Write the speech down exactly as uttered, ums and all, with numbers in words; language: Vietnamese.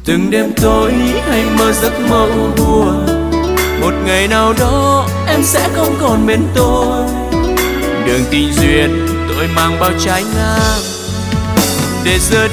Từng đêm tối hay mơ giấc mơ buồn, một ngày nào đó em sẽ không còn bên tôi. Đường tình duyên tôi mang bao trái ngang để giờ